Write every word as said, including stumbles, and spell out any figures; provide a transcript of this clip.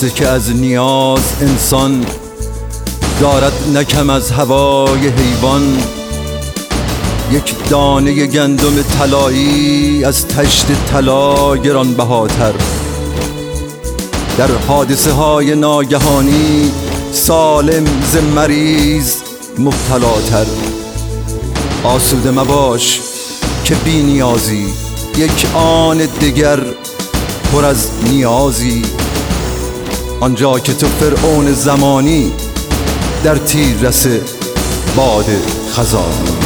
درسته که از نیاز انسان دارد نکم از هوای حیوان. یک دانه گندم طلایی از طشت طلا گرانبهاتر، در حادثه های ناگهانی سالم ز مریض مبتلاتر. آسوده مباش که بی نیازی، یک آن دگر پر از نیازی. آنجا که تو فرعون زمانی، در تیررس باد خزانی.